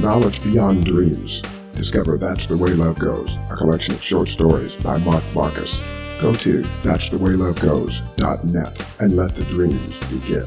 knowledge beyond dreams. Discover That's the Way Love Goes, a collection of short stories by Mark Marcus. Go to that'sthewaylovegoes.net and let the dreams begin.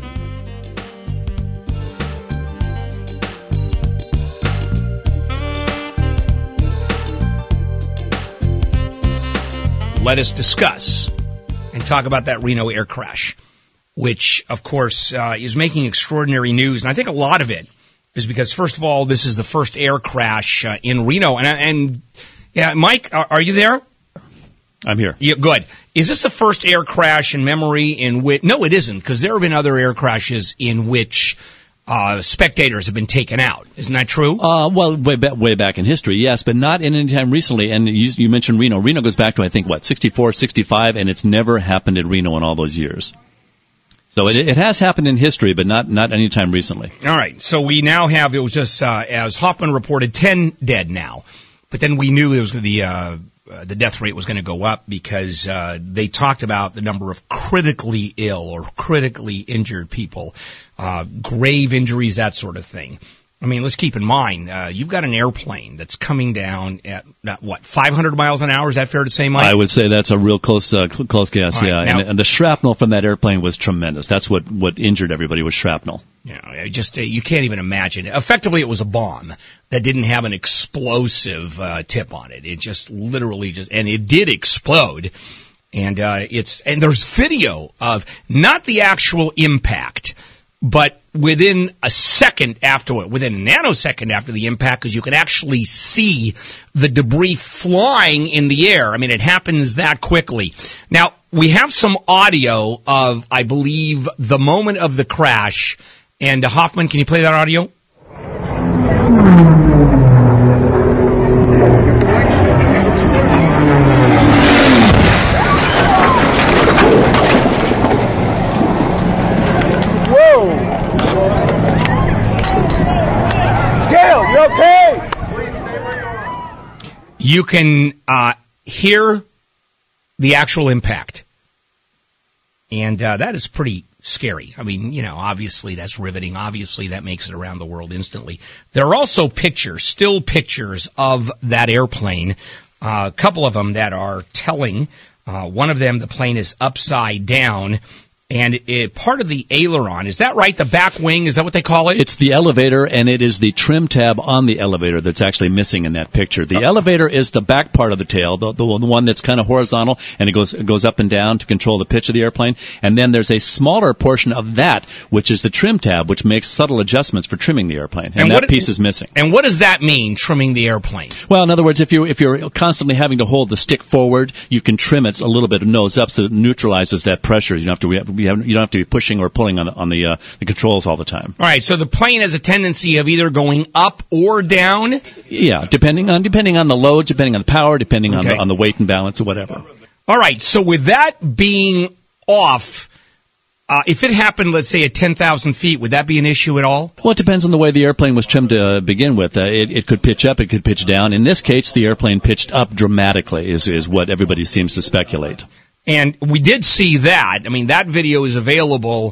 Let us discuss and talk about that Reno air crash, which, of course, is making extraordinary news. And I think a lot of it is because, first of all, this is the first air crash in Reno. And Mike, are you there? I'm here. Yeah, good. Is this the first air crash in memory in which... No, it isn't, because there have been other air crashes in which spectators have been taken out. Isn't that true? Well, way back in history, yes, but not in any time recently. And you mentioned Reno. Reno goes back to, I think, 64, 65, and it's never happened in Reno in all those years. So it has happened in history, but not any time recently. All right. So we now have, it was just, as Hoffman reported, 10 dead now. But then we knew it was the death rate was going to go up because they talked about the number of critically ill or critically injured people, grave injuries, that sort of thing. I mean, let's keep in mind, you've got an airplane that's coming down at, 500 miles an hour? Is that fair to say, Mike? I would say that's a real close guess, right, yeah. now, and the shrapnel from that airplane was tremendous. That's what injured everybody was shrapnel. Yeah, you can't even imagine. Effectively, it was a bomb that didn't have an explosive tip on it. It just literally and it did explode. And and there's video of not the actual impact, but within a second afterward, within a nanosecond after the impact, because you can actually see the debris flying in the air. I mean, it happens that quickly. Now, we have some audio of, I believe, the moment of the crash. And Hoffman, can you play that audio? You can hear the actual impact. And that is pretty scary. I mean, obviously that's riveting. Obviously that makes it around the world instantly. There are also still pictures of that airplane, a couple of them that are telling. One of them, the plane is upside down. And part of the aileron, is that right? The back wing, is that what they call it? It's the elevator, and it is the trim tab on the elevator that's actually missing in that picture. The elevator is the back part of the tail, the one that's kind of horizontal, and it goes up and down to control the pitch of the airplane. And then there's a smaller portion of that, which is the trim tab, which makes subtle adjustments for trimming the airplane. And that piece is missing. And what does that mean, trimming the airplane? Well, in other words, if you're constantly having to hold the stick forward, you can trim it a little bit nose up so it neutralizes that pressure. You don't have to be pushing or pulling on the controls all the time. All right, so the plane has a tendency of either going up or down? Yeah, depending on the load, depending on the power, depending on the weight and balance or whatever. All right, so with that being off, if it happened, let's say, at 10,000 feet, would that be an issue at all? Well, it depends on the way the airplane was trimmed to begin with. It could pitch up, it could pitch down. In this case, the airplane pitched up dramatically is what everybody seems to speculate. And we did see that. I mean, that video is available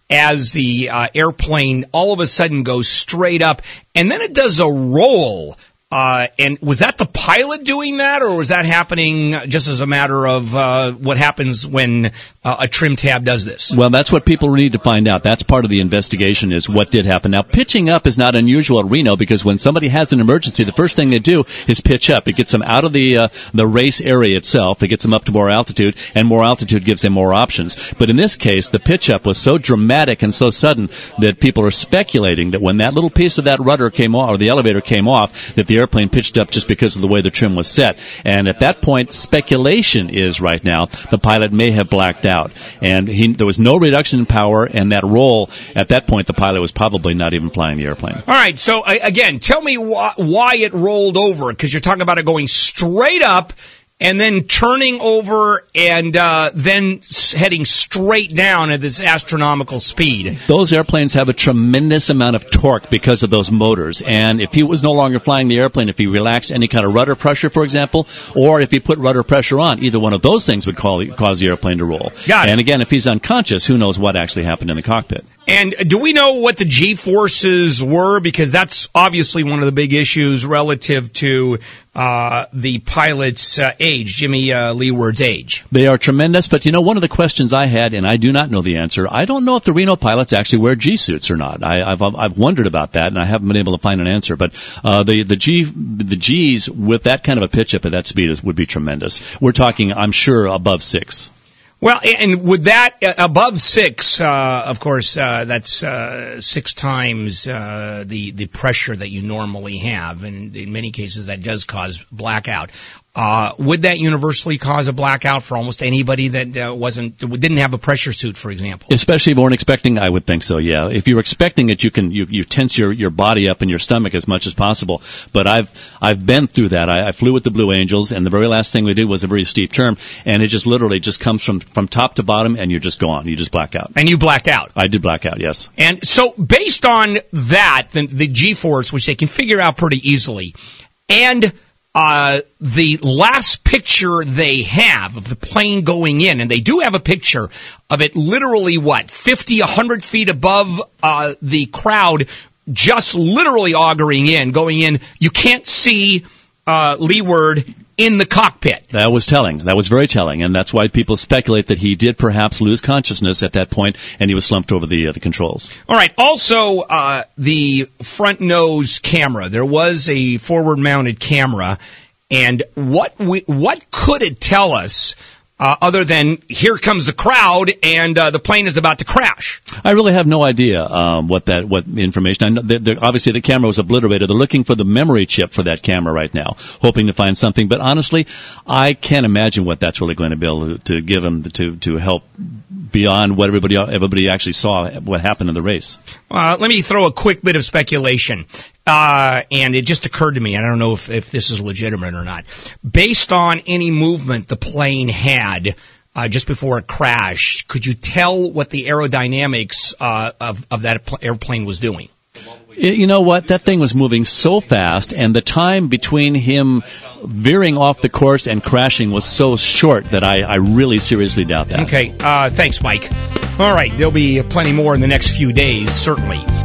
as the airplane all of a sudden goes straight up, and then it does a roll. And was that the pilot doing that, or was that happening just as a matter of what happens when a trim tab does this? Well, that's what people need to find out. That's part of the investigation is what did happen. Now, pitching up is not unusual at Reno because when somebody has an emergency, the first thing they do is pitch up. It gets them out of the race area itself. It gets them up to more altitude, and more altitude gives them more options. But in this case, the pitch up was so dramatic and so sudden that people are speculating that when that little piece of that rudder came off, or the elevator came off, that the airplane pitched up just because of the way the trim was set. And at that point, speculation is right now the pilot may have blacked out. And there was no reduction in power, and that roll, at that point, the pilot was probably not even flying the airplane. All right, so again, tell me why it rolled over, because you're talking about it going straight up and then turning over and then heading straight down at this astronomical speed. Those airplanes have a tremendous amount of torque because of those motors. And if he was no longer flying the airplane, if he relaxed any kind of rudder pressure, for example, or if he put rudder pressure on, either one of those things would cause the airplane to roll. Got it. And again, if he's unconscious, who knows what actually happened in the cockpit. And do we know what the G-forces were? Because that's obviously one of the big issues relative to the pilot's age, Jimmy Leeward's age. They are tremendous, but one of the questions I had, and I do not know the answer, I don't know if the Reno pilots actually wear G-suits or not. I've wondered about that, and I haven't been able to find an answer. But the G's with that kind of a pitch up at that speed would be tremendous. We're talking, I'm sure, above 6. Well, and with that, above 6, of course, that's 6 times the pressure that you normally have, and in many cases that does cause blackout. Would that universally cause a blackout for almost anybody that didn't have a pressure suit, for example? Especially if you weren't expecting, I would think so, yeah. If you were expecting it, you tense your body up in your stomach as much as possible. But I've been through that. I flew with the Blue Angels, and the very last thing we did was a very steep turn, and it just literally just comes from top to bottom, and you're just gone. You just black out. And you blacked out? I did black out, yes. And so based on that, the G-force, which they can figure out pretty easily, and the last picture they have of the plane going in, and they do have a picture of it literally, 50, 100 feet above the crowd, just literally going in. You can't see Leeward in the cockpit. That was telling. That was very telling, and that's why people speculate that he did perhaps lose consciousness at that point, and he was slumped over the controls. All right. Also, the front nose camera. There was a forward-mounted camera, and what could it tell us? Other than here comes the crowd and the plane is about to crash. I really have no idea what information. I know obviously the camera was obliterated. They're looking for the memory chip for that camera right now, hoping to find something. But honestly, I can't imagine what that's really going to be able to give them to help beyond what everybody actually saw what happened in the race. Let me throw a quick bit of speculation. And it just occurred to me, I don't know if this is legitimate or not. Based on any movement the plane had just before it crashed, could you tell what the aerodynamics of that airplane was doing? You know what? That thing was moving so fast, and the time between him veering off the course and crashing was so short that I really seriously doubt that. Okay. Thanks, Mike. All right. There'll be plenty more in the next few days, certainly.